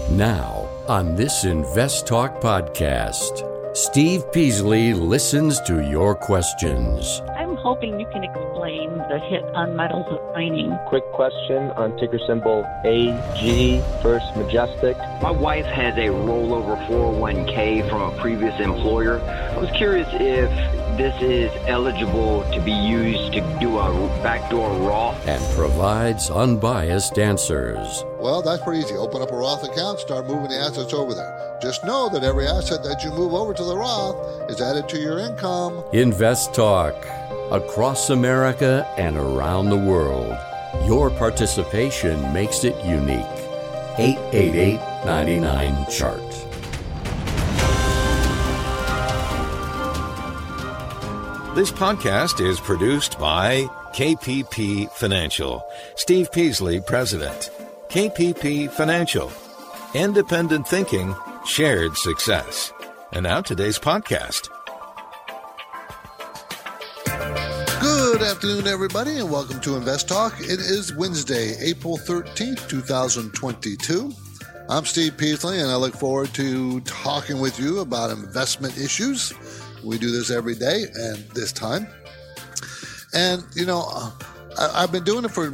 Now, on this Invest Talk podcast, Steve Peasley listens to your questions. I'm hoping you can explain the hit on metals of mining. Quick question on ticker symbol AG, First Majestic. My wife has a rollover 401k from a previous employer. I was curious if this is eligible to be used to do a backdoor Roth. And provides unbiased answers. Well, that's pretty easy. Open up a Roth account, start moving the assets over there. Just know that every asset that you move over to the Roth is added to your income. Invest Talk. Across America and around the world. Your participation makes it unique. 888-99-CHART. This podcast is produced by KPP Financial. Steve Peasley, President. KPP Financial. Independent thinking, shared success. And now today's podcast. Good afternoon, everybody, and welcome to Invest Talk. It is Wednesday, April 13th, 2022. I'm Steve Peasley, and I look forward to talking with you about investment issues. We do this every day and this time. And, you know, I've been doing it for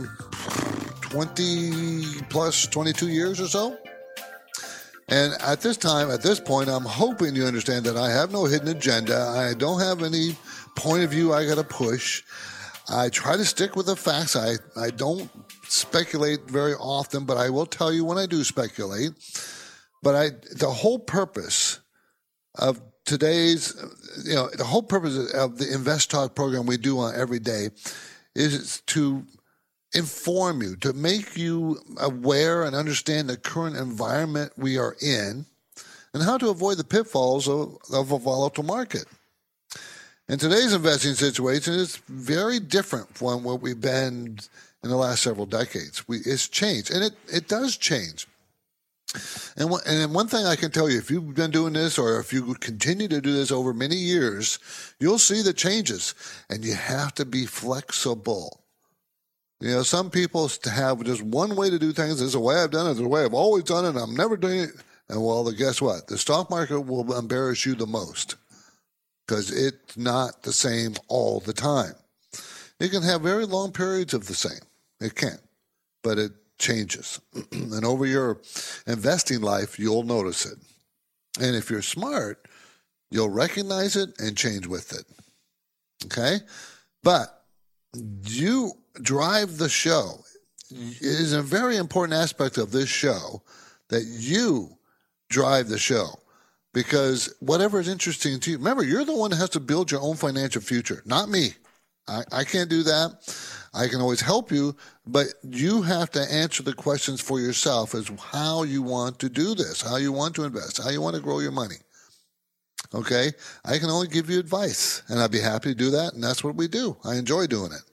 22 years or so. And at this point, I'm hoping you understand that I have no hidden agenda. I don't have any point of view I got to push. I try to stick with the facts. I don't speculate very often, but I will tell you when I do speculate. But the whole purpose of today's, the whole purpose of the Invest Talk program we do on every day is to inform you, to make you aware and understand the current environment we are in and how to avoid the pitfalls of a volatile market. And today's investing situation is very different from what we've been in the last several decades. It's changed, and it does change. And one thing I can tell you, if you've been doing this or if you continue to do this over many years, you'll see the changes, and you have to be flexible. You know, some people have just one way to do things. This is the way I've done it. This is the way I've always done it. And I'm never doing it. And well, guess what? The stock market will embarrass you the most because it's not the same all the time. It can have very long periods of the same. It can, but it changes. And over your investing life, you'll notice it. And if you're smart, you'll recognize it and change with it. Okay? But you drive the show. It is a very important aspect of this show that you drive the show, because whatever is interesting to you, remember, you're the one that has to build your own financial future, not me. I can't do that. I can always help you, but you have to answer the questions for yourself as how you want to do this, how you want to invest, how you want to grow your money. Okay? I can only give you advice, and I'd be happy to do that, and that's what we do. I enjoy doing it.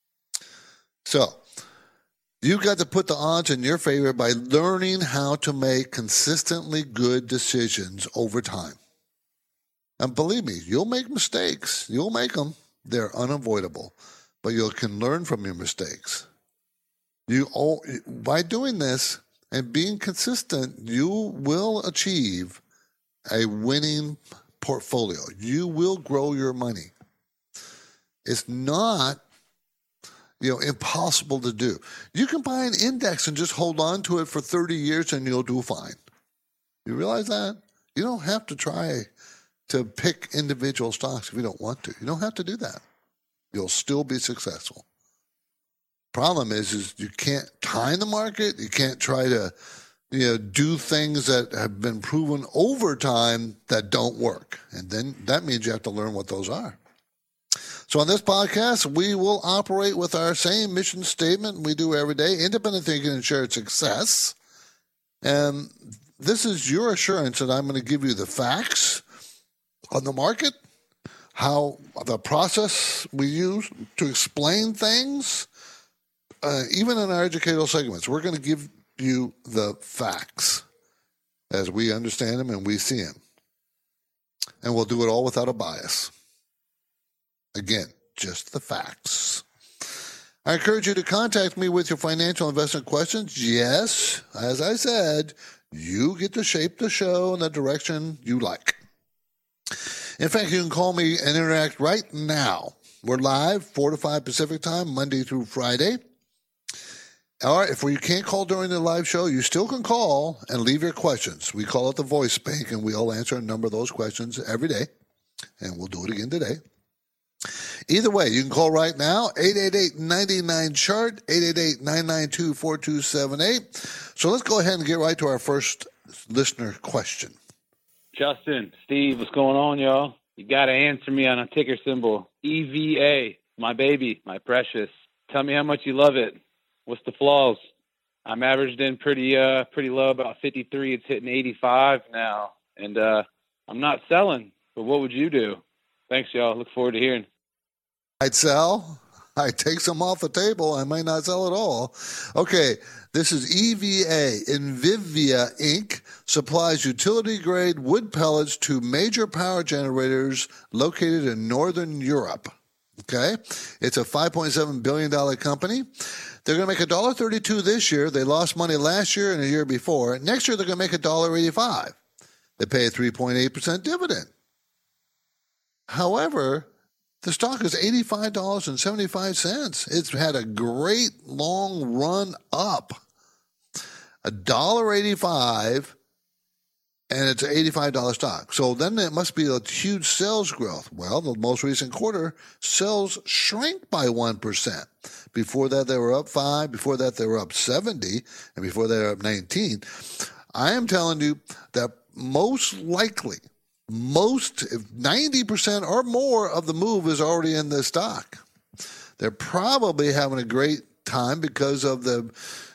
So, you've got to put the odds in your favor by learning how to make consistently good decisions over time. And believe me, you'll make mistakes. You'll make them. They're unavoidable. But you can learn from your mistakes. By doing this and being consistent, you will achieve a winning portfolio. You will grow your money. It's not impossible to do. You can buy an index and just hold on to it for 30 years and you'll do fine. You realize that? You don't have to try to pick individual stocks if you don't want to. You don't have to do that. You'll still be successful. Problem is you can't time the market. You can't try to, do things that have been proven over time that don't work. And then that means you have to learn what those are. So on this podcast, we will operate with our same mission statement we do every day: independent thinking and shared success. And this is your assurance that I'm going to give you the facts on the market, how the process we use to explain things, even in our educational segments. We're going to give you the facts as we understand them and we see them. And we'll do it all without a bias. Again, just the facts. I encourage you to contact me with your financial investment questions. Yes, as I said, You get to shape the show in the direction you like. In fact, you can call me and interact right now. We're live 4 to 5 Pacific time, Monday through Friday. Or if you can't call during the live show, you still can call and leave your questions. We call it the voice bank, and we'll answer a number of those questions every day. And we'll do it again today. Either way, you can call right now, 888-99-CHART, 888-992-4278. So let's go ahead and get right to our first listener question. Justin, Steve, what's going on, y'all? You got to answer me on a ticker symbol. EVA, my baby, my precious. Tell me how much you love it. What's the flaws? I'm averaged in pretty low, about 53. It's hitting 85 now. And I'm not selling, but what would you do? Thanks, y'all. Look forward to hearing. I'd sell. I'd take some off the table. I might not sell at all. Okay, this is EVA. Invivia Inc. supplies utility-grade wood pellets to major power generators located in Northern Europe. Okay? It's a $5.7 billion company. They're going to make $1.32 this year. They lost money last year and the year before. Next year, they're going to make $1.85. They pay a 3.8% dividend. However, the stock is $85.75. It's had a great long run up. $1.85, and it's an $85 stock. So then it must be a huge sales growth. Well, the most recent quarter, sales shrank by 1%. Before that, they were up 5%. Before that, they were up 70%. And before that, they were up 19%. I am telling you that most likely, if 90% or more of the move is already in the stock. They're probably having a great time because of the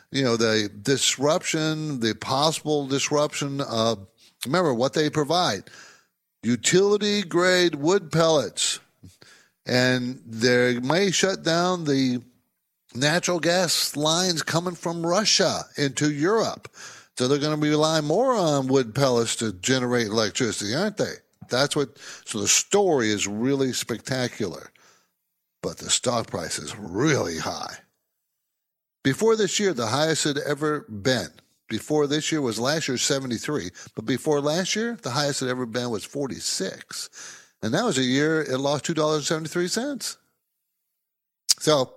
disruption, the possible disruption of, remember what they provide, utility grade wood pellets. And they may shut down the natural gas lines coming from Russia into Europe. So they're going to be relying more on wood pellets to generate electricity, aren't they? So the story is really spectacular, but the stock price is really high. Before this year, the highest it had ever been. Before this year was last year, 73. But before last year, the highest it had ever been was 46. And that was a year it lost $2.73. So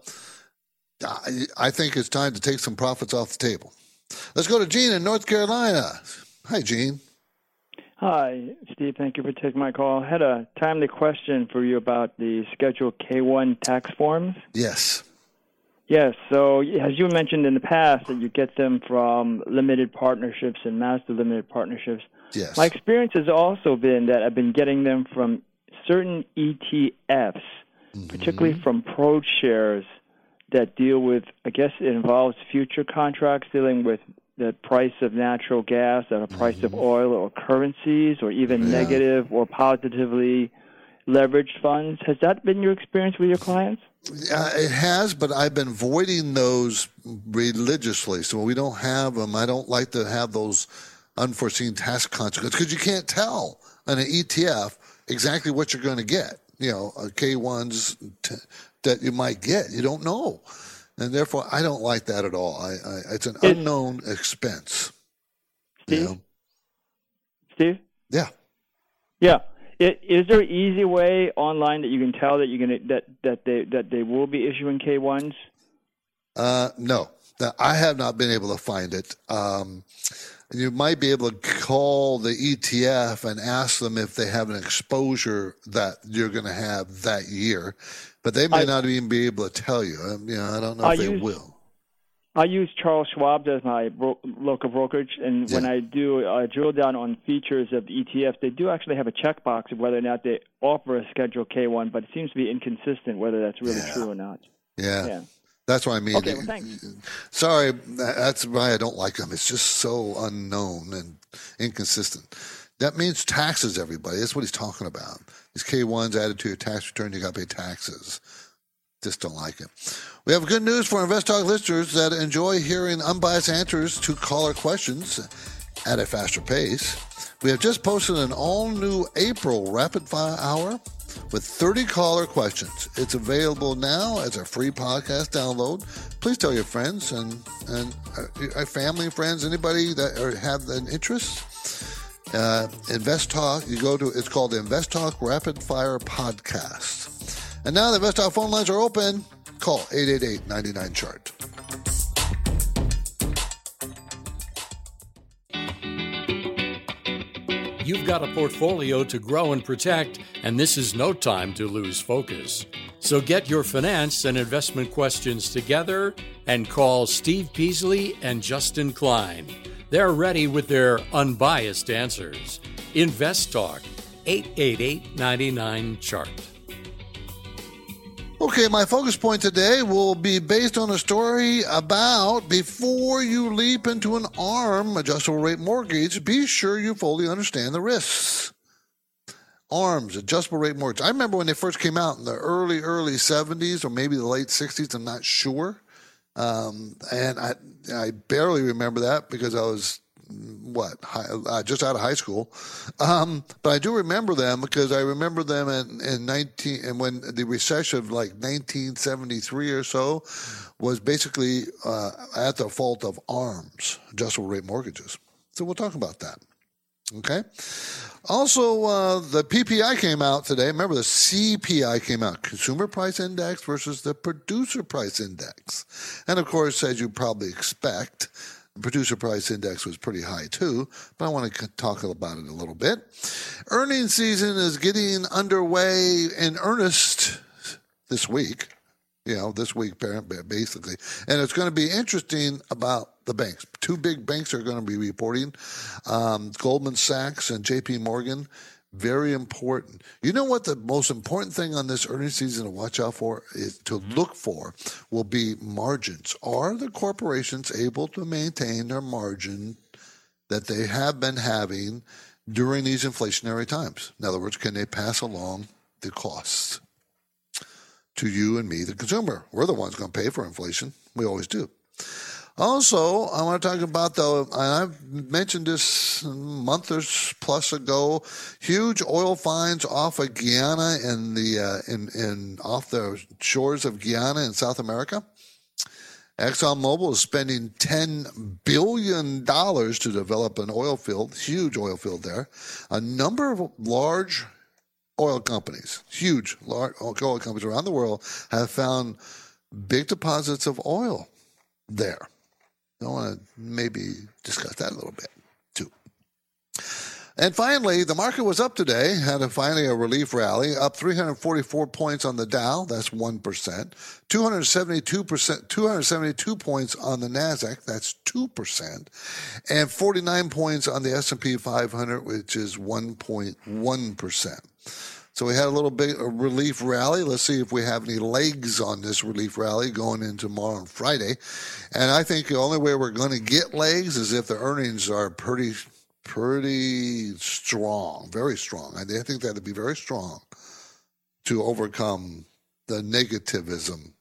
I think it's time to take some profits off the table. Let's go to Gene in North Carolina. Hi, Gene. Hi, Steve. Thank you for taking my call. I had a timely question for you about the Schedule K-1 tax forms. Yes. Yes. So as you mentioned in the past that you get them from limited partnerships and master limited partnerships. Yes. My experience has also been that I've been getting them from certain ETFs, particularly from ProShares, that deal with, I guess it involves future contracts dealing with the price of natural gas or the price of oil or currencies or even negative or positively leveraged funds. Has that been your experience with your clients? It has, but I've been avoiding those religiously. So we don't have them. I don't like to have those unforeseen tax consequences because you can't tell on an ETF exactly what you're going to get. K1s that you might get. You don't know. And therefore, I don't like that at all. It's an unknown expense. Steve? Steve? Yeah. Yeah. Is there an easy way online that you can tell that you're going that they will be issuing K1s? No. I have not been able to find it. You might be able to call the ETF and ask them if they have an exposure that you're going to have that year, but they may not even be able to tell you. I don't know if they will. I use Charles Schwab as my local brokerage, and when I do drill down on features of ETFs, they do actually have a checkbox of whether or not they offer a Schedule K1, but it seems to be inconsistent whether that's really true or not. Yeah. That's what I mean. Okay, well, thanks. Sorry, that's why I don't like them. It's just so unknown and inconsistent. That means taxes, everybody. That's what he's talking about. These K1s added to your tax return, you got to pay taxes. Just don't like it. We have good news for InvestTalk listeners that enjoy hearing unbiased answers to caller questions at a faster pace. We have just posted an all-new April Rapid Fire Hour. with 30 caller questions. It's available now as a free podcast download. Please tell your friends and family, friends, anybody that have an interest. Invest Talk, it's called the Invest Talk Rapid Fire Podcast. And now the Invest Talk phone lines are open. Call 888-99-CHART. You've got a portfolio to grow and protect, and this is no time to lose focus. So get your finance and investment questions together and call Steve Peasley and Justin Klein. They're ready with their unbiased answers. Invest Talk, 888-99-CHART. Okay, my focus point today will be based on a story about before you leap into an ARM, adjustable rate mortgage, be sure you fully understand the risks. ARMs, adjustable rate mortgage. I remember when they first came out in the early 70s or maybe the late 60s, I'm not sure. And I barely remember that because I was just out of high school. But I do remember them because I remember them and when the recession of like 1973 or so was basically at the fault of ARMs, adjustable rate mortgages. So we'll talk about that. Okay. Also, the PPI came out today. Remember, the CPI came out, Consumer Price Index versus the Producer Price Index. And of course, as you probably expect, the Producer Price Index was pretty high too, but I want to talk about it a little bit. Earnings season is getting underway in earnest this week. This week, basically. And it's going to be interesting about the banks. Two big banks are going to be reporting, Goldman Sachs and JP Morgan. Very important. You know what the most important thing on this earnings season to watch out for is to look for will be margins. Are the corporations able to maintain their margin that they have been having during these inflationary times? In other words, can they pass along the costs to you and me, the consumer? We're the ones going to pay for inflation. We always do. Also, I want to talk about and I've mentioned this a month or plus ago, huge oil finds off of Guyana and off the shores of Guyana in South America. ExxonMobil is spending $10 billion to develop an oil field, huge oil field there. A number of large oil companies, large oil companies around the world have found big deposits of oil there. I want to maybe discuss that a little bit too. And finally, the market was up today, had a relief rally, up 344 points on the Dow, that's 1%, 272 points on the NASDAQ, that's 2%, and 49 points on the S&P 500, which is 1.1%. So we had a little bit of relief rally. Let's see if we have any legs on this relief rally going in tomorrow and Friday. And I think the only way we're going to get legs is if the earnings are pretty strong, very strong. I think that'd be very strong to overcome the negativism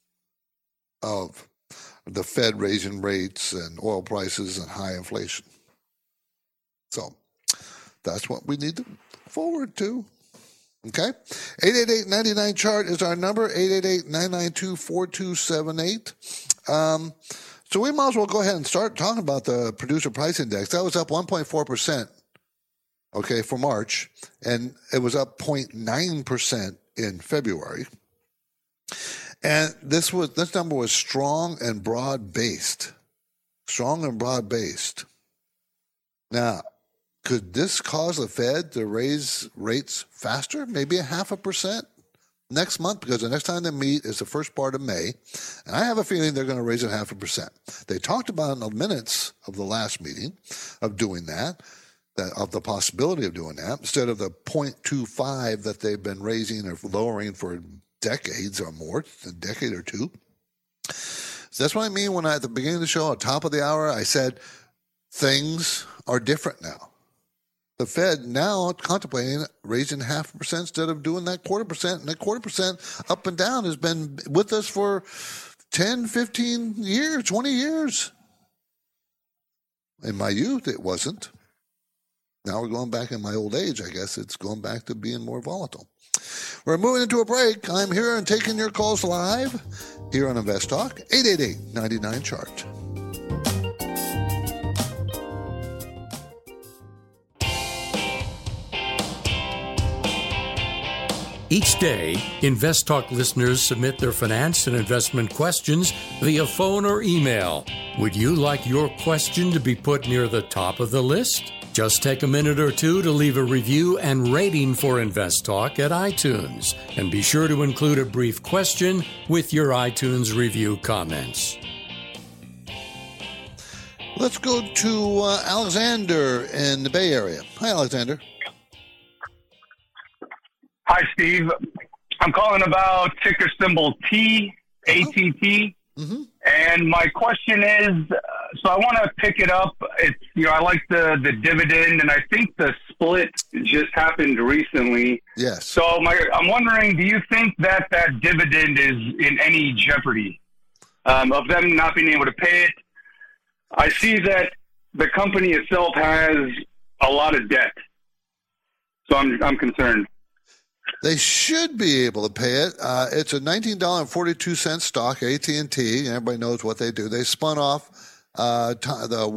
of the Fed raising rates and oil prices and high inflation. So that's what we need to look forward to. Okay? 888-99-CHART is our number, 888-992-4278. So we might as well go ahead and start talking about the Producer Price Index. That was up 1.4%, okay, for March, and it was up 0.9% in February. And this number was strong and broad-based. Strong and broad-based. Now, could this cause the Fed to raise rates faster? Maybe 0.5% next month, because the next time they meet is the first part of May. And I have a feeling they're going to raise it 0.5%. They talked about in the minutes of the last meeting of doing that, of the possibility of doing that, instead of the 0.25 that they've been raising or lowering for decades or more, a decade or two. So that's what I mean when at the beginning of the show, at the top of the hour, I said things are different now. The Fed now contemplating raising 0.5% instead of doing that 0.25%. And that 0.25% up and down has been with us for 10, 15 years, 20 years. In my youth, it wasn't. Now we're going back in my old age, I guess. It's going back to being more volatile. We're moving into a break. I'm here and taking your calls live here on Invest Talk, 888-99-CHART. Each day, Invest Talk listeners submit their finance and investment questions via phone or email. Would you like your question to be put near the top of the list? Just take a minute or two to leave a review and rating for Invest Talk at iTunes. And be sure to include a brief question with your iTunes review comments. Let's go to Alexander in the Bay Area. Hi, Alexander. Hi, Steve. I'm calling about ticker symbol T, ATT. Mm-hmm. And my question is, so I want to pick it up. It's, I like the dividend, and I think the split just happened recently. Yes. So I'm wondering, do you think that dividend is in any jeopardy of them not being able to pay it? I see that the company itself has a lot of debt, so I'm concerned. They should be able to pay it. It's a $19.42 stock, AT&T. Everybody knows what they do. They spun off the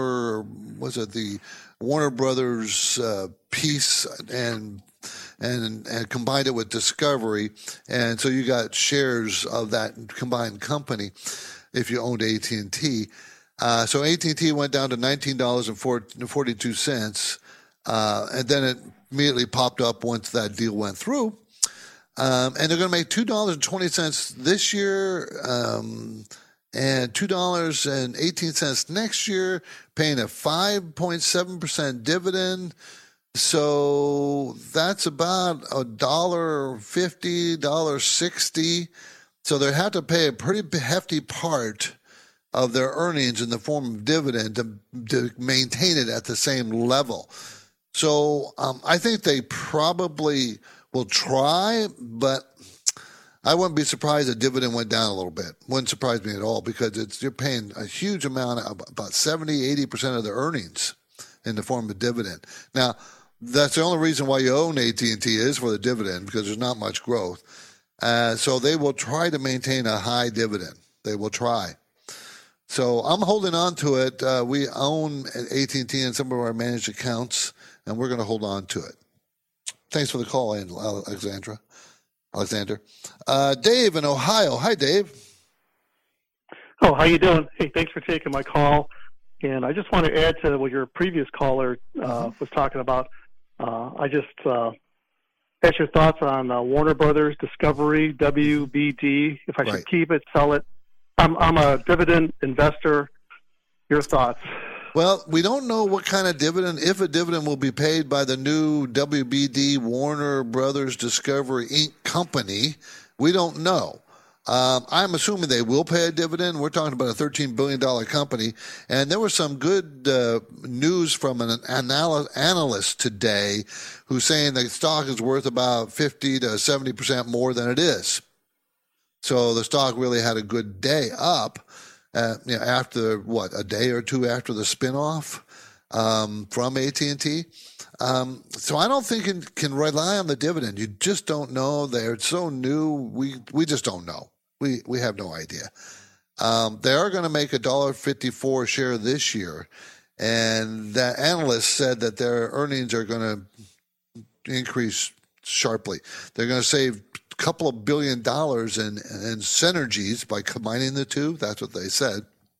Warner Brothers piece and combined it with Discovery. And so you got shares of that combined company if you owned AT&T. So AT&T went down to $19.42, and then it immediately popped up once that deal went through. And they're going to make $2.20 this year and $2.18 next year, paying a 5.7% dividend. So that's about $1.50, $1.60. So they have to pay a pretty hefty part of their earnings in the form of dividend to maintain it at the same level. So I think they probably will try, but I wouldn't be surprised if dividend went down a little bit. Wouldn't surprise me at all, because you're paying a huge amount, about 70-80% of the earnings in the form of dividend. Now, that's the only reason why you own AT&T is for the dividend, because there's not much growth. So they will try to maintain a high dividend. They will try. So I'm holding on to it. We own AT&T in some of our managed accounts, and we're going to hold on to it. Thanks for the call, Alexander. Dave in Ohio. Hi, Dave. Oh, how you doing? Hey, thanks for taking my call. And I just want to add to what your previous caller was talking about. I just ask your thoughts on Warner Brothers, Discovery, WBD, if I should keep it, sell it. I'm a dividend investor. Your thoughts? Well, we don't know what kind of dividend, if a dividend will be paid by the new WBD, Warner Brothers Discovery Inc. company. We don't know. I'm assuming they will pay a dividend. We're talking about a $13 billion company. And there was some good news from an analyst today who's saying the stock is worth about 50 to 70% more than it is. So the stock really had a good day up. After a day or two after the spinoff from AT&T. So I don't think it can rely on the dividend. You just don't know. They're so new. We just don't know. We have no idea. They are going to make $1.54 a share this year, and the analyst said that their earnings are going to increase sharply. They're going to save couple of $1 billion in synergies by combining the two. That's what they said.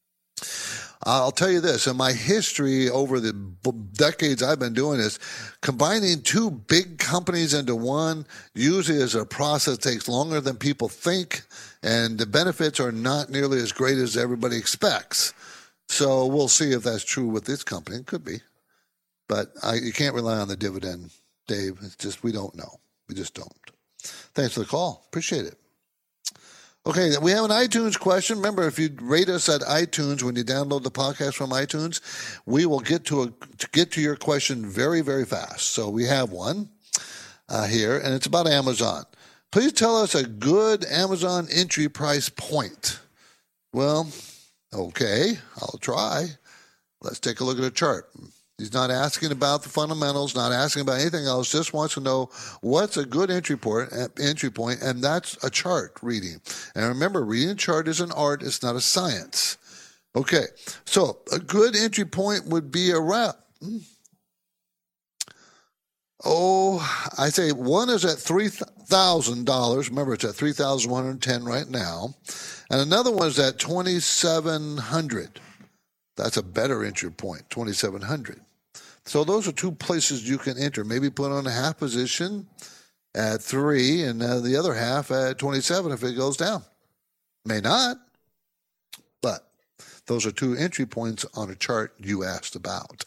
I'll tell you this, in my history over the decades I've been doing this, combining two big companies into one usually is a process that takes longer than people think, and the benefits are not nearly as great as everybody expects. So we'll see if that's true with this company. It could be. But you can't rely on the dividend, Dave. It's just we don't know. We just don't. Thanks for the call. Appreciate it. Okay, we have an iTunes question. Remember, if you rate us at iTunes when you download the podcast from iTunes, we will get to your question very, very fast. So we have one here, and it's about Amazon. Please tell us a good Amazon entry price point. Well, okay, I'll try. Let's take a look at a chart. He's not asking about the fundamentals, not asking about anything else, just wants to know what's a good entry point, and that's a chart reading. And remember, reading a chart is an art, it's not a science. Okay, so a good entry point would be around, I say one is at $3,000. Remember, it's at $3,110 right now. And another one is at $2,700. That's a better entry point, $2,700. So those are two places you can enter. Maybe put on a half position at 3 and the other half at 27 if it goes down. May not, but those are two entry points on a chart you asked about.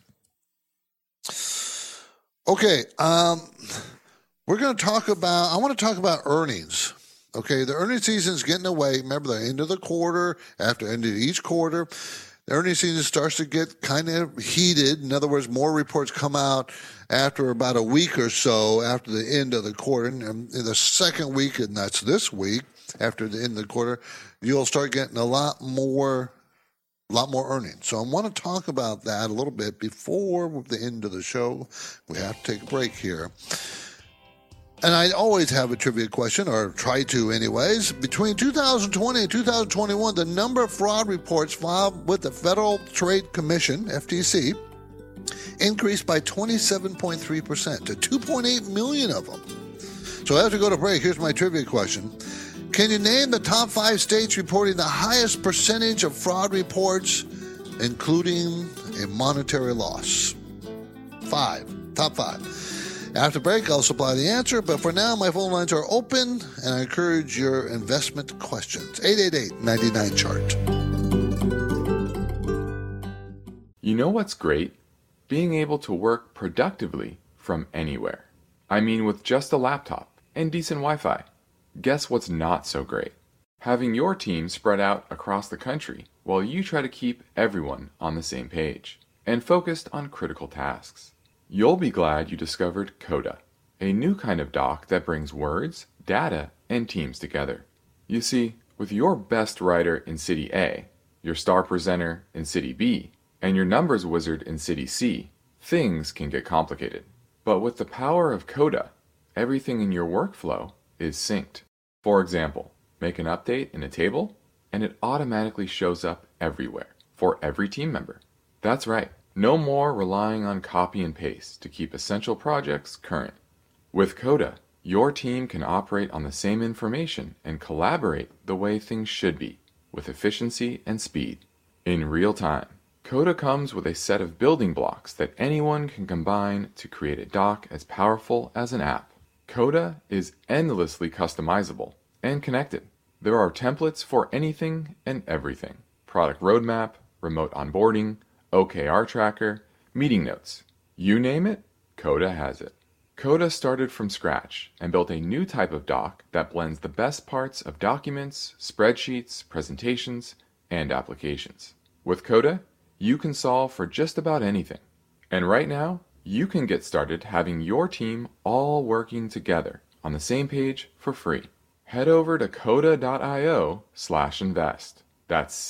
Okay, we're going to talk about, I want to talk about earnings. Okay, the earnings season is getting away. Remember, the end of the quarter, after the end of each quarter, the earnings season starts to get kind of heated. In other words, more reports come out after about a week or so after the end of the quarter. And in the second week, and that's this week, after the end of the quarter, you'll start getting a lot more earnings. So I want to talk about that a little bit before the end of the show. We have to take a break here. And I always have a trivia question, or try to anyways. Between 2020 and 2021, the number of fraud reports filed with the Federal Trade Commission, FTC, increased by 27.3% to 2.8 million of them. So as we go to break, here's my trivia question. Can you name the top 5 states reporting the highest percentage of fraud reports, including a monetary loss? Top 5. After break, I'll supply the answer, but for now, my phone lines are open, and I encourage your investment questions. 888-99-CHART. You know what's great? Being able to work productively from anywhere. I mean, with just a laptop and decent Wi-Fi. Guess what's not so great? Having your team spread out across the country while you try to keep everyone on the same page and focused on critical tasks. You'll be glad you discovered Coda, a new kind of doc that brings words, data, and teams together. You see, with your best writer in City A, your star presenter in City B, and your numbers wizard in City C, things can get complicated. But with the power of Coda, everything in your workflow is synced. For example, make an update in a table, and it automatically shows up everywhere for every team member. That's right. No more relying on copy and paste to keep essential projects current. With Coda, your team can operate on the same information and collaborate the way things should be, with efficiency and speed, in real time. Coda comes with a set of building blocks that anyone can combine to create a doc as powerful as an app. Coda is endlessly customizable and connected. There are templates for anything and everything. Product roadmap, remote onboarding, OKR tracker, meeting notes. You name it, Coda has it. Coda started from scratch and built a new type of doc that blends the best parts of documents, spreadsheets, presentations, and applications. With Coda, you can solve for just about anything. And right now, you can get started having your team all working together on the same page for free. Head over to coda.io/invest. That's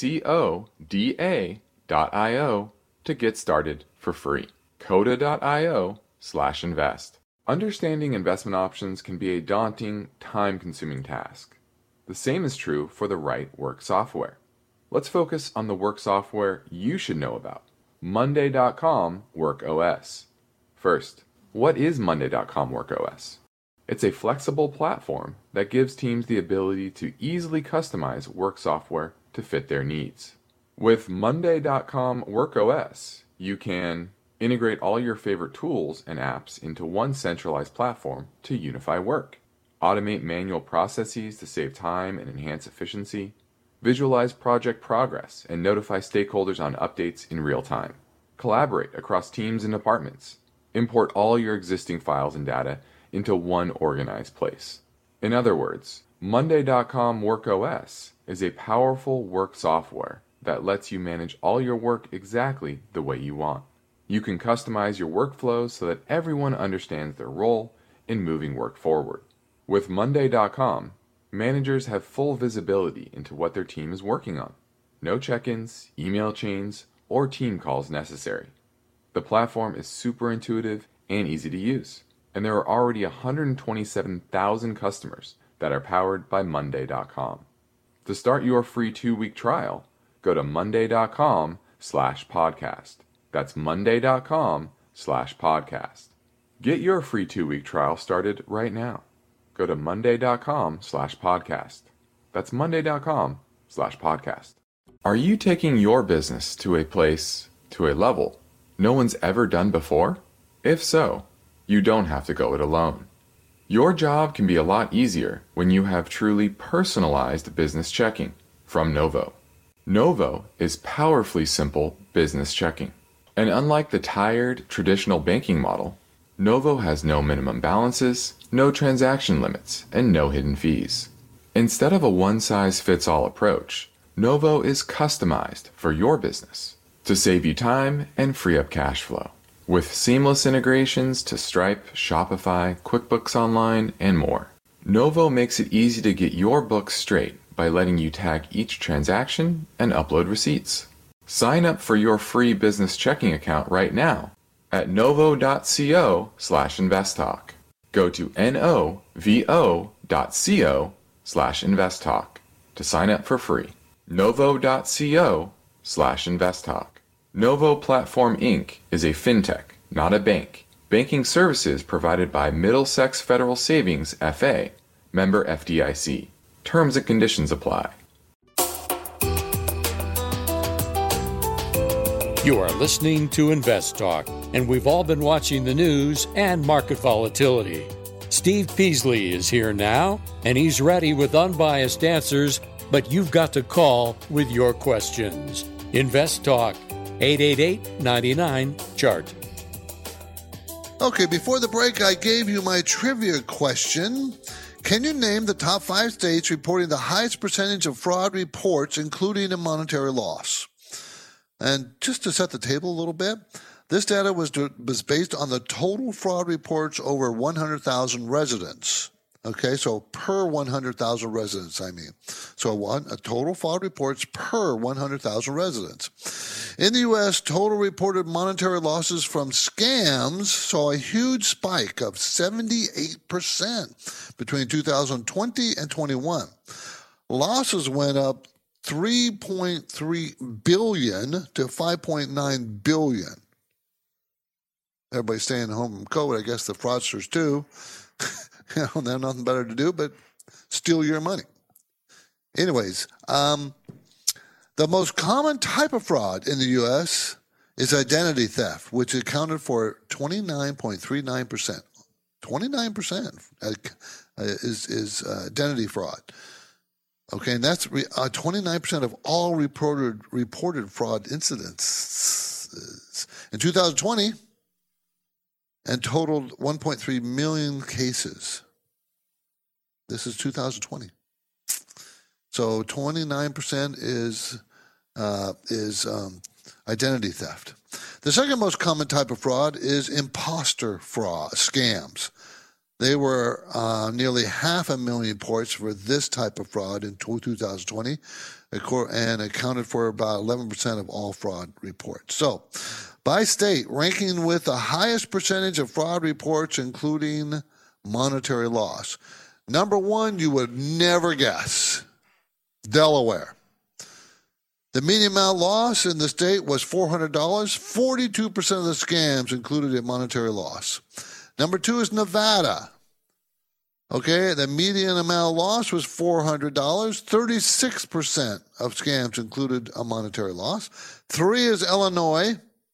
CODA.io to get started for free. Coda.io/invest. Understanding investment options can be a daunting, time-consuming task. The same is true for the right work software. Let's focus on the work software you should know about. Monday.com WorkOS. First, what is Monday.com WorkOS? It's a flexible platform that gives teams the ability to easily customize work software to fit their needs. With Monday.com WorkOS, you can integrate all your favorite tools and apps into one centralized platform to unify work, automate manual processes to save time and enhance efficiency, visualize project progress and notify stakeholders on updates in real time, collaborate across teams and departments, import all your existing files and data into one organized place. In other words, Monday.com WorkOS is a powerful work software that lets you manage all your work exactly the way you want. You can customize your workflows so that everyone understands their role in moving work forward. With Monday.com, managers have full visibility into what their team is working on. No check-ins, email chains, or team calls necessary. The platform is super intuitive and easy to use, and there are already 127,000 customers that are powered by Monday.com. To start your free 2-week trial, go to Monday.com/podcast. That's Monday.com/podcast. Get your free 2-week trial started right now. Go to Monday.com/podcast. That's Monday.com/podcast. Are you taking your business to a place, to a level, no one's ever done before? If so, you don't have to go it alone. Your job can be a lot easier when you have truly personalized business checking from Novo. Novo is powerfully simple business checking. And unlike the tired, traditional banking model, Novo has no minimum balances, no transaction limits, and no hidden fees. Instead of a one-size-fits-all approach, Novo is customized for your business to save you time and free up cash flow. With seamless integrations to Stripe, Shopify, QuickBooks Online, and more. Novo makes it easy to get your books straight by letting you tag each transaction and upload receipts. Sign up for your free business checking account right now at novo.co/investtalk. Go to novo.co/investtalk to sign up for free. novo.co/investtalk. Novo Platform Inc. is a fintech, not a bank. Banking services provided by Middlesex Federal Savings, F.A., member FDIC. Terms and conditions apply. You are listening to Invest Talk, and we've all been watching the news and market volatility. Steve Peasley is here now, and he's ready with unbiased answers, but you've got to call with your questions. Invest Talk, 888-99-CHART. Okay, before the break, I gave you my trivia question. Can you name the top 5 states reporting the highest percentage of fraud reports, including a monetary loss? And just to set the table a little bit, this data was based on the total fraud reports over 100,000 residents. Okay, so per 100,000 residents, I mean. So a total fraud reports per 100,000 residents. In the U.S., total reported monetary losses from scams saw a huge spike of 78% between 2020 and 21. Losses went up 3.3 billion to 5.9 billion. Everybody's staying home from COVID. I guess the fraudsters too. They have nothing better to do but steal your money. Anyways, the most common type of fraud in the U.S. is identity theft, which accounted for 29.39%. 29% is identity fraud. Okay, and that's 29% of all reported fraud incidents in 2020, and totaled 1.3 million cases. This is 2020. So 29% is identity theft. The second most common type of fraud is imposter fraud scams. They were nearly 500,000 reports for this type of fraud in 2020, and accounted for about 11% of all fraud reports. So, by state, ranking with the highest percentage of fraud reports, including monetary loss. Number 1, you would never guess, Delaware. The median amount loss in the state was $400. 42% of the scams included a monetary loss. Number 2 is Nevada. Okay, the median amount loss was $400. 36% of scams included a monetary loss. 3 is Illinois.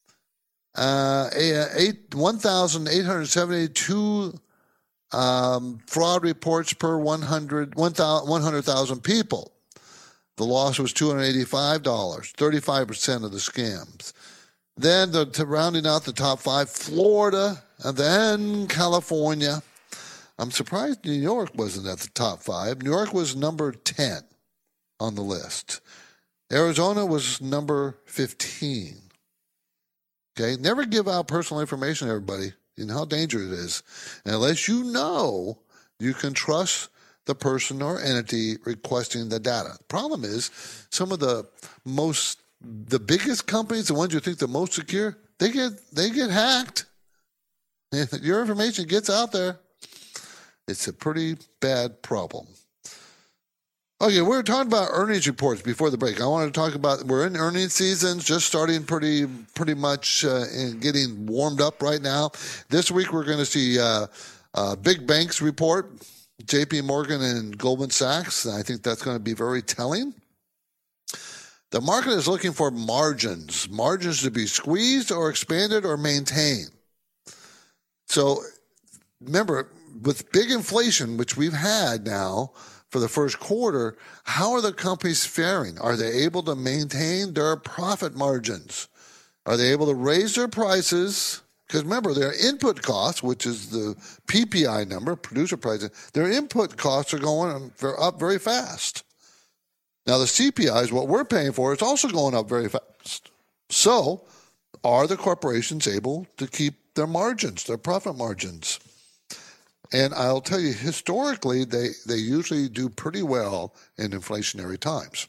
1,872 fraud reports per 100,000 people. The loss was $285, 35% of the scams. Then, rounding out the top 5, Florida, and then California. I'm surprised New York wasn't at the top 5. New York was number 10 on the list. Arizona was number 15. Okay, never give out personal information, everybody. You know how dangerous it is. And unless you know, you can trust the person or entity requesting the data. The problem is, some of the biggest companies, the ones you think the most secure, they get hacked. Your information gets out there. It's a pretty bad problem. Okay, we were talking about earnings reports before the break. I wanted to talk about, we're in earnings season, just starting pretty much and getting warmed up right now. This week we're going to see big banks report, JP Morgan and Goldman Sachs. I think that's going to be very telling. The market is looking for margins to be squeezed or expanded or maintained. So remember, with big inflation, which we've had now for the first quarter, how are the companies faring? Are they able to maintain their profit margins? Are they able to raise their prices? Because remember, their input costs, which is the PPI number, producer prices, their input costs are going up very fast. Now, the CPI is what we're paying for. It's also going up very fast. So, are the corporations able to keep their margins, their profit margins? And I'll tell you, historically, they usually do pretty well in inflationary times.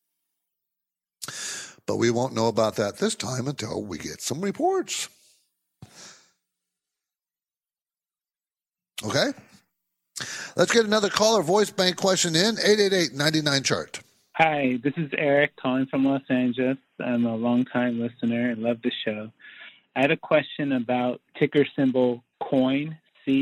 But we won't know about that this time until we get some reports. Okay? Let's get another caller voice bank question in, 888-99-CHART. Hi, this is Eric calling from Los Angeles. I'm a longtime listener and love the show. I had a question about ticker symbol COIN,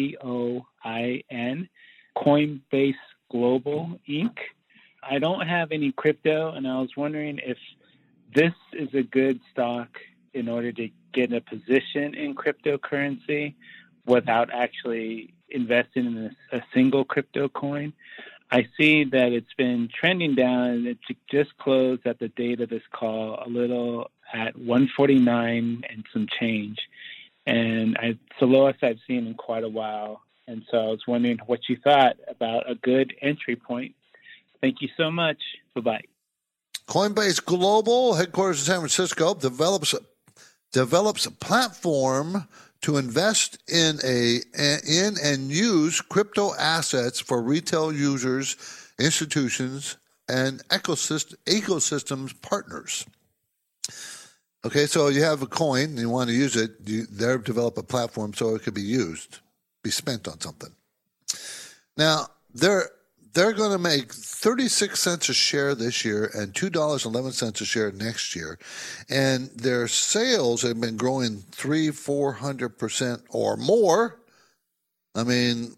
COIN, Coinbase Global, Inc. I don't have any crypto, and I was wondering if this is a good stock in order to get a position in cryptocurrency without actually investing in a single crypto coin. I see that it's been trending down, and it just closed at the date of this call a little at 149 and some change. And it's the lowest I've seen in quite a while. And so I was wondering what you thought about a good entry point. Thank you so much. Bye-bye. Coinbase Global, headquarters in San Francisco, develops a platform to invest in and use crypto assets for retail users, institutions, and ecosystems partners. Okay, so you have a coin and you want to use it. They develop a platform so it could be used, be spent on something. Now, they're going to make 36 cents a share this year and $2.11 a share next year. And their sales have been growing 400% or more. I mean,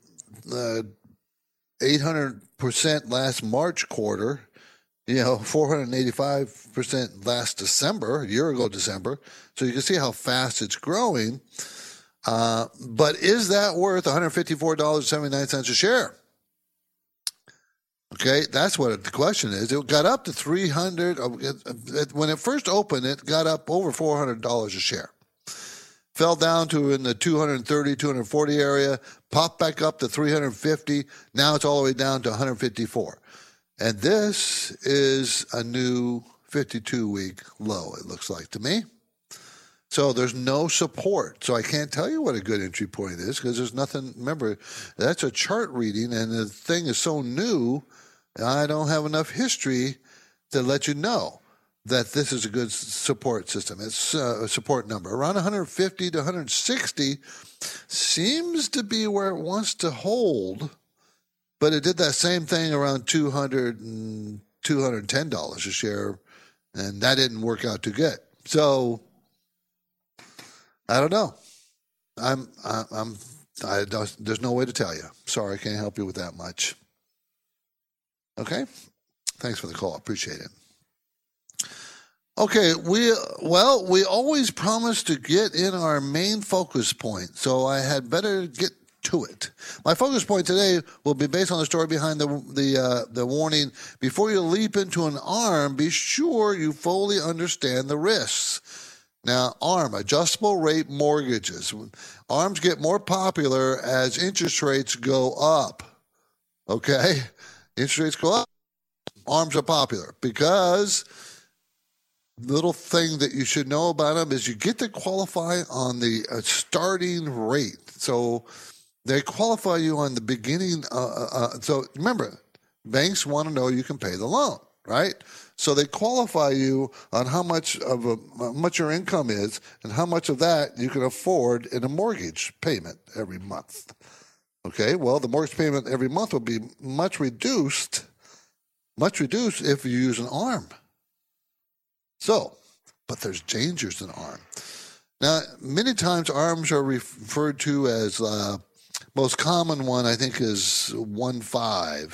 800% last March quarter, 485% last December, a year ago December. So you can see how fast it's growing. But is that worth $154.79 a share? Okay, that's what the question is. It got up to $300. When it first opened, it got up over $400 a share. Fell down to in the 230, 240 area, popped back up to 350. Now it's all the way down to 154. And this is a new 52-week low, it looks like to me. So there's no support. So I can't tell you what a good entry point is because there's nothing. Remember, that's a chart reading, and the thing is so new, I don't have enough history to let you know that this is a good support system. It's a support number. Around 150 to 160 seems to be where it wants to hold, but it did that same thing around $200 and $210 a share, and that didn't work out too good. So I don't know. There's no way to tell you. Sorry, I can't help you with that much. Okay? Thanks for the call. Appreciate it. Okay, we always promise to get in our main focus point, so I had better get to it. My focus point today will be based on the story behind the warning. Before you leap into an ARM, be sure you fully understand the risks. Now, ARM, adjustable rate mortgages. ARMs get more popular as interest rates go up. Okay? Interest rates go up. ARMs are popular because little thing that you should know about them is you get to qualify on the starting rate. So they qualify you on the beginning. So remember, banks want to know you can pay the loan. right? So they qualify you on how much your income is and how much of that you can afford in a mortgage payment every month. Okay, well, the mortgage payment every month will be much reduced if you use an ARM. So, but there's dangers in ARM. Now, many times ARMs are referred to as most common one, I think, is 1.5.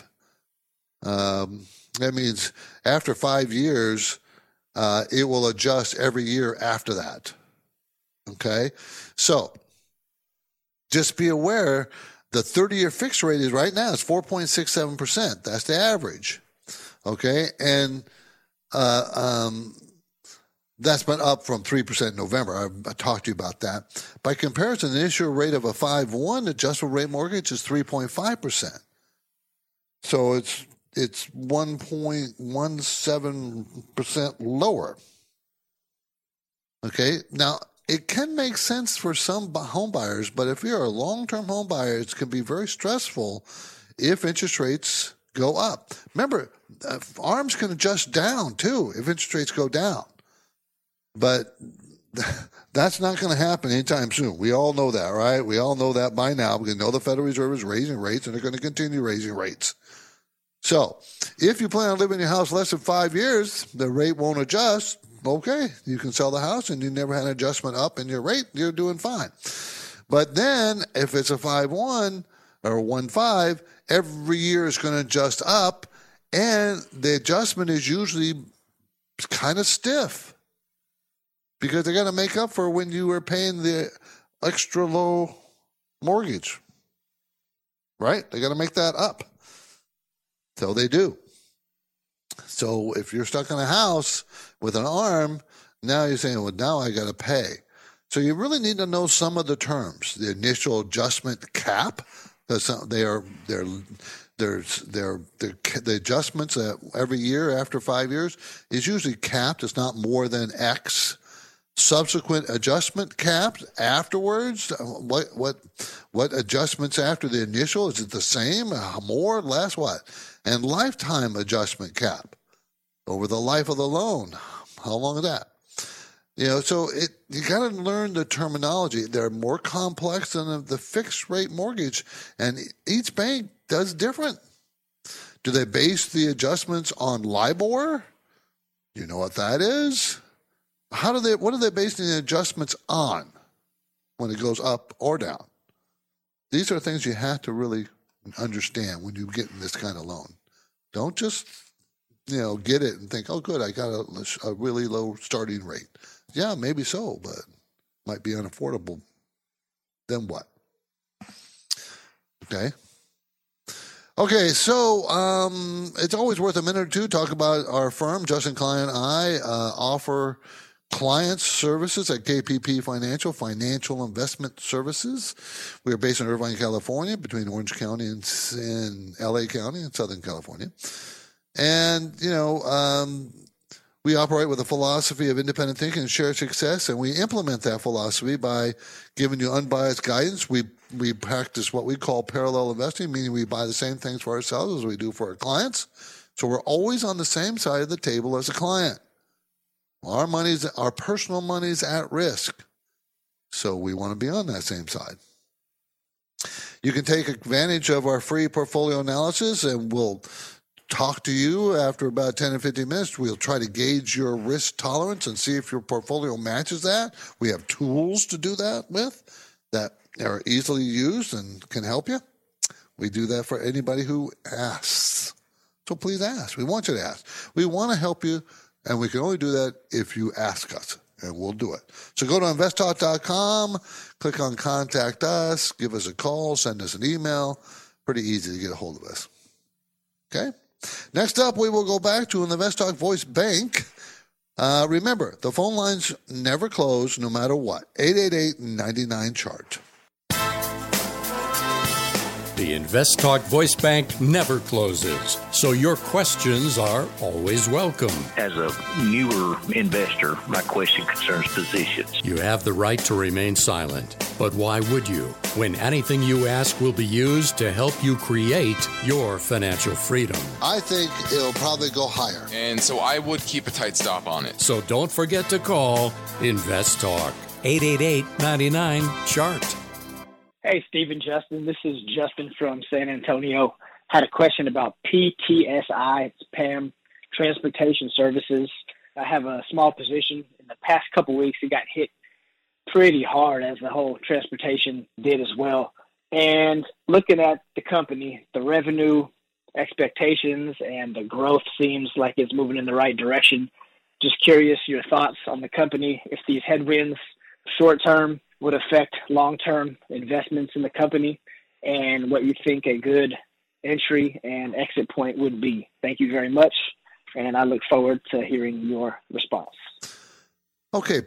That means after 5 years, it will adjust every year after that. Okay? So, just be aware the 30-year fixed rate is right now is 4.67%. That's the average. Okay? And that's been up from 3% in November. I talked to you about that. By comparison, the initial rate of a 5.1 adjustable rate mortgage is 3.5%. So it's 1.17% lower. Okay? Now, it can make sense for some home buyers, but if you're a long-term home buyer, it can be very stressful if interest rates go up. Remember, ARMs can adjust down, too, if interest rates go down. But that's not going to happen anytime soon. We all know that, right? We all know that by now. We know the Federal Reserve is raising rates, and they're going to continue raising rates. So if you plan on living in your house less than 5 years, the rate won't adjust. Okay, you can sell the house, and you never had an adjustment up in your rate. You're doing fine. But then if it's a 5.1 or 1.5, every year is going to adjust up, and the adjustment is usually kind of stiff, because they're going to make up for when you were paying the extra low mortgage, right? They're going to make that up. So they do. So if you're stuck in a house with an ARM, now you're saying, well, now I got to pay. So you really need to know some of the terms. The initial adjustment cap, because the adjustments every year after 5 years is usually capped. It's not more than X. Subsequent adjustment capped afterwards. What adjustments after the initial? Is it the same? More? Less? What? And lifetime adjustment cap over the life of the loan. How long is that? So you got to learn the terminology. They're more complex than the fixed rate mortgage, and each bank does different. Do they base the adjustments on LIBOR? You know what that is? What are they basing the adjustments on when it goes up or down? These are things you have to really understand when you get in this kind of loan. Don't just, get it and think, oh, good, I got a really low starting rate. Yeah, maybe so, but might be unaffordable. Then what? Okay, so it's always worth a minute or two to talk about our firm. Justin Klein and I offer client services at KPP Financial Investment Services. We are based in Irvine, California, between Orange County and LA County in Southern California. And, we operate with a philosophy of independent thinking and shared success, and we implement that philosophy by giving you unbiased guidance. We practice what we call parallel investing, meaning we buy the same things for ourselves as we do for our clients. So we're always on the same side of the table as a client. Our personal money's at risk, so we want to be on that same side. You can take advantage of our free portfolio analysis, and we'll talk to you after about 10 or 15 minutes. We'll try to gauge your risk tolerance and see if your portfolio matches that. We have tools to do that with that are easily used and can help you. We do that for anybody who asks. So please ask. We want you to ask. We want to help you. And we can only do that if you ask us, and we'll do it. So go to investtalk.com, click on Contact Us, give us a call, send us an email. Pretty easy to get a hold of us. Okay? Next up, we will go back to an InvestTalk Voice Bank. Remember, the phone lines never close no matter what. 888-99-CHART. The InvestTalk Voice Bank never closes, so your questions are always welcome. As a newer investor, my question concerns positions. You have the right to remain silent. But why would you, when anything you ask will be used to help you create your financial freedom? I think it'll probably go higher. And so I would keep a tight stop on it. So don't forget to call Invest Talk, 888-99-CHART. Hey, Steve and Justin. This is Justin from San Antonio. Had a question about PTSI, it's PAM, Transportation Services. I have a small position. In the past couple of weeks, it got hit pretty hard, as the whole transportation did as well. And looking at the company, the revenue expectations and the growth seems like it's moving in the right direction. Just curious your thoughts on the company, if these headwinds short-term would affect long-term investments in the company, and what you think a good entry and exit point would be. Thank you very much, and I look forward to hearing your response. Okay,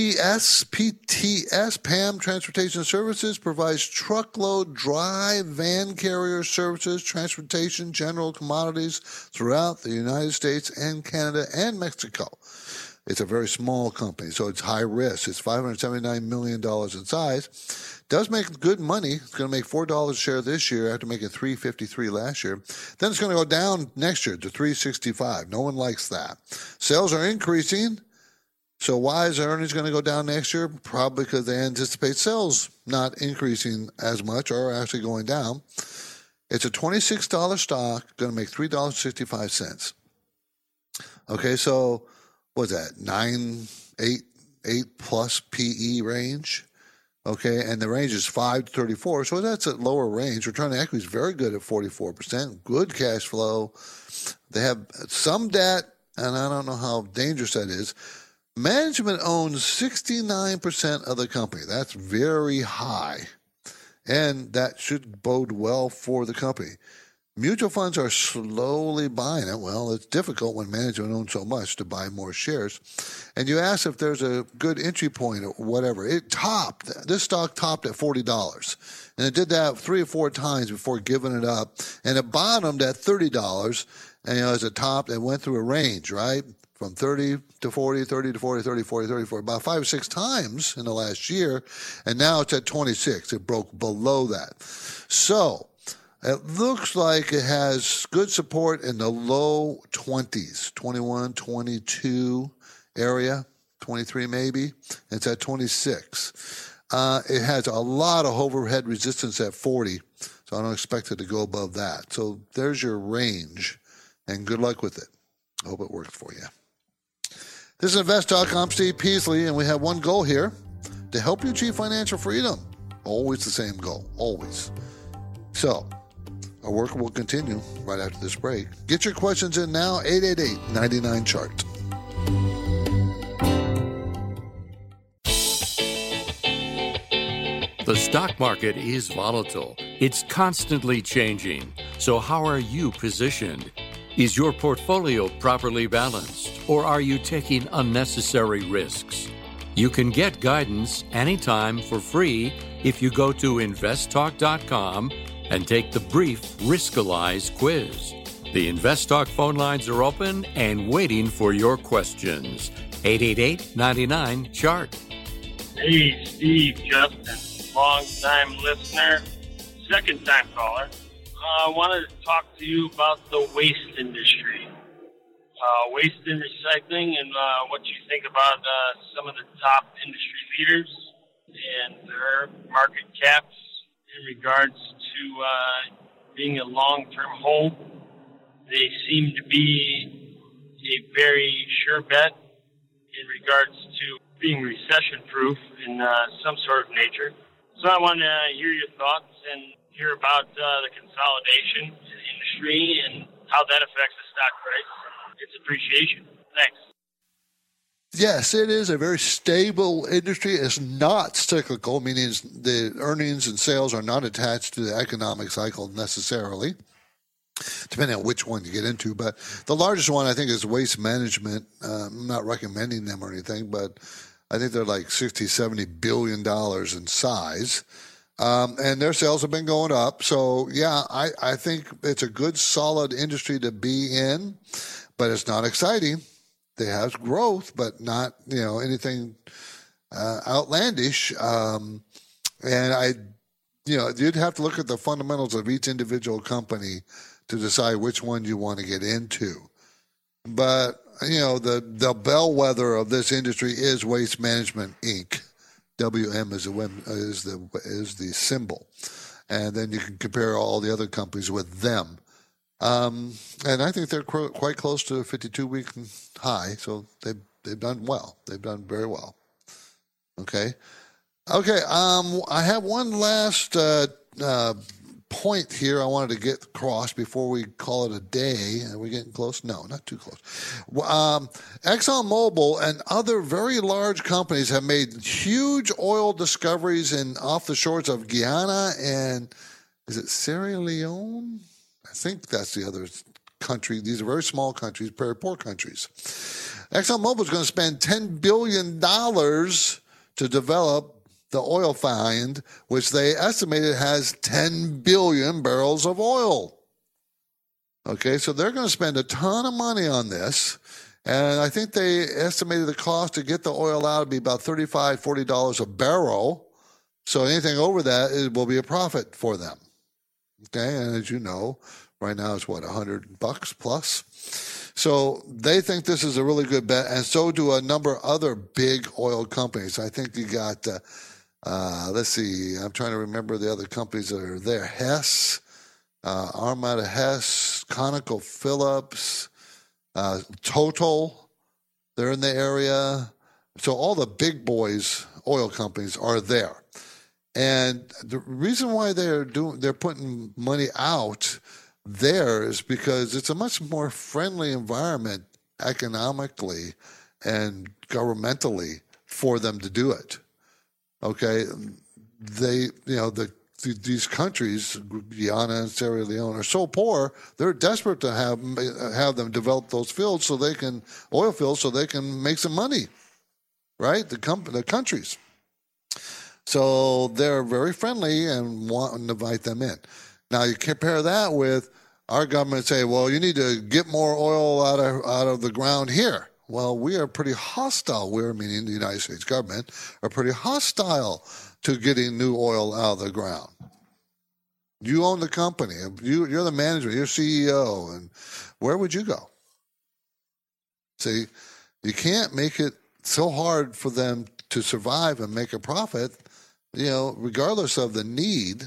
PTS, PAM Transportation Services, provides truckload, dry van carrier services, transportation, general commodities throughout the United States and Canada and Mexico. It's a very small company, so it's high risk. It's $579 million in size. Does make good money. It's going to make $4 a share this year after making $3.53 last year. Then it's going to go down next year to $3.65. No one likes that. Sales are increasing. So why is the earnings going to go down next year? Probably because they anticipate sales not increasing as much or actually going down. It's a $26 stock, going to make $3.65. Okay, so what's that? 8 plus PE range. Okay, and the range is 5 to 34, so that's a lower range. Return on equity is very good at 44%. Good cash flow. They have some debt, and I don't know how dangerous that is. Management owns 69% of the company. That's very high, and that should bode well for the company. Mutual funds are slowly buying it. Well, it's difficult when management owns so much to buy more shares. And you ask if there's a good entry point or whatever. This stock topped at $40, and it did that 3 or 4 times before giving it up, and it bottomed at $30, and as it topped, it went through a range, right? From 30 to 40, 30 to 40, 30, 40, 34, about 5 or 6 times in the last year. And now it's at 26. It broke below that. So it looks like it has good support in the low 20s, 21, 22 area, 23 maybe. It's at 26. It has a lot of overhead resistance at 40, so I don't expect it to go above that. So there's your range, and good luck with it. I hope it works for you. This is Invest Talk. I'm Steve Peasley, and we have one goal here, to help you achieve financial freedom. Always the same goal, always. So our work will continue right after this break. Get your questions in now, 888-99-CHART. The stock market is volatile. It's constantly changing. So how are you positioned? Is your portfolio properly balanced, or are you taking unnecessary risks? You can get guidance anytime for free if you go to investtalk.com and take the brief Riskalyze quiz. The InvestTalk phone lines are open and waiting for your questions. 888-99-CHART. Hey, Steve, Justin, long-time listener, second-time caller. I wanted to talk to you about the waste industry, waste and recycling, and what you think about some of the top industry leaders and their market caps in regards to being a long-term hold. They seem to be a very sure bet in regards to being recession-proof in some sort of nature. So I want to hear your thoughts and hear about the consolidation in the industry and how that affects the stock price, its appreciation. Thanks. Yes, it is a very stable industry. It's not cyclical, meaning the earnings and sales are not attached to the economic cycle necessarily, depending on which one you get into. But the largest one, I think, is Waste Management. I'm not recommending them or anything, but I think they're like $60, $70 billion in size. And their sales have been going up. So, yeah, I think it's a good, solid industry to be in, but it's not exciting. They have growth, but not, anything outlandish. And you'd have to look at the fundamentals of each individual company to decide which one you want to get into. But, the bellwether of this industry is Waste Management, Inc. WM is the symbol. And then you can compare all the other companies with them. And I think they're quite close to a 52-week high, so they've done well. They've done very well. Okay. I have one last point here I wanted to get across before we call it a day. Are we getting close? No, not too close. ExxonMobil and other very large companies have made huge oil discoveries off the shores of Guyana and, is it Sierra Leone? I think that's the other country. These are very small countries, very poor countries. ExxonMobil is going to spend $10 billion to develop the oil find, which they estimated has 10 billion barrels of oil. Okay, so they're going to spend a ton of money on this. And I think they estimated the cost to get the oil out to be about $35, $40 a barrel. So anything over that will be a profit for them. Okay, and as you know, right now it's $100 plus. So they think this is a really good bet, and so do a number of other big oil companies. I think you got, let's see, I'm trying to remember the other companies that are there. Hess, Armada Hess, ConocoPhillips, Total, they're in the area. So all the big boys oil companies are there. And the reason why they're putting money out there is because it's a much more friendly environment economically and governmentally for them to do it. Okay, these countries, Guyana and Sierra Leone, are so poor they're desperate to have them develop those fields oil fields so they can make some money, right? The countries. So they're very friendly and want to invite them in. Now you compare that with our government say, well, you need to get more oil out of the ground here. Well, we are pretty hostile. Meaning the United States government, are pretty hostile to getting new oil out of the ground. You own the company. You're the manager. You're CEO. And where would you go? See, you can't make it so hard for them to survive and make a profit. Regardless of the need,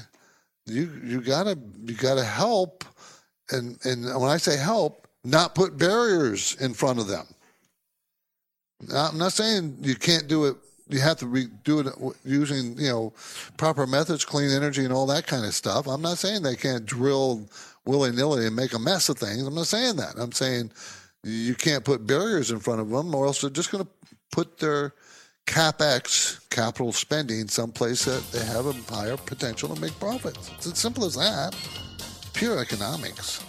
you gotta help. And when I say help, not put barriers in front of them. Now, I'm not saying you can't do it. You have to do it using, proper methods, clean energy, and all that kind of stuff. I'm not saying they can't drill willy-nilly and make a mess of things. I'm not saying that. I'm saying you can't put barriers in front of them, or else they're just going to put their CapEx, capital spending, someplace that they have a higher potential to make profits. It's as simple as that. Pure economics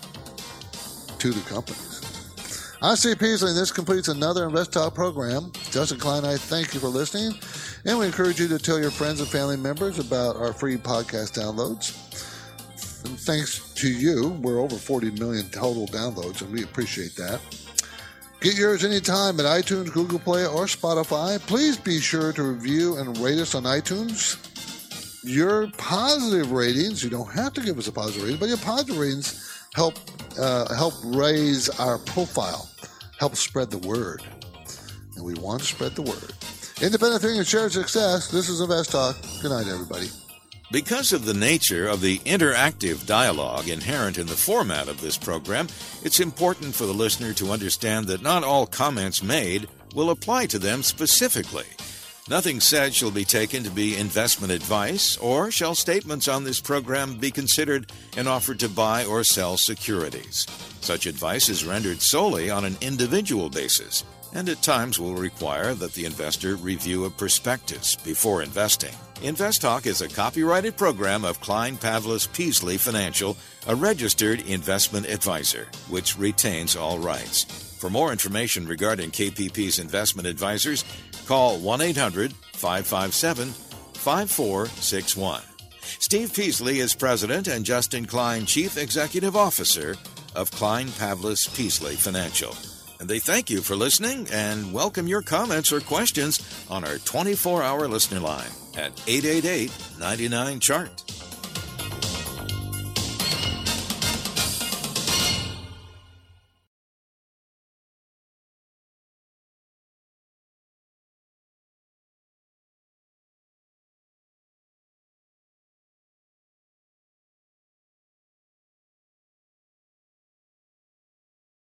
to the companies. I'm Steve Peasley, and this completes another Invest Talk program. Justin Klein and I thank you for listening, and we encourage you to tell your friends and family members about our free podcast downloads. And thanks to you, we're over 40 million total downloads, and we appreciate that. Get yours anytime at iTunes, Google Play, or Spotify. Please be sure to review and rate us on iTunes. Your positive ratings, you don't have to give us a positive rating, but your positive ratings help raise our profile, help spread the word. And we want to spread the word. Independent thinking and shared success. This is Invest Talk. Good night, everybody. Because of the nature of the interactive dialogue inherent in the format of this program, it's important for the listener to understand that not all comments made will apply to them specifically. Nothing said shall be taken to be investment advice, or shall statements on this program be considered an offer to buy or sell securities. Such advice is rendered solely on an individual basis, and at times will require that the investor review a prospectus before investing. Invest Talk is a copyrighted program of Klein Pavlis Peasley Financial, a registered investment advisor, which retains all rights. For more information regarding KPP's investment advisors, call 1-800-557-5461. Steve Peasley is President and Justin Klein Chief Executive Officer of Klein Pavlis Peasley Financial. And they thank you for listening and welcome your comments or questions on our 24-hour listener line at 888-99-CHART.